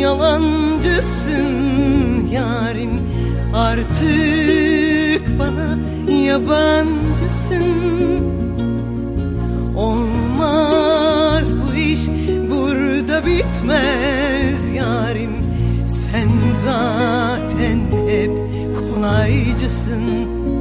yalancısın yarim, artık bana yabancısın. Olmaz bu iş, burada bitmez yarim, sen zaten hep kolaycısın.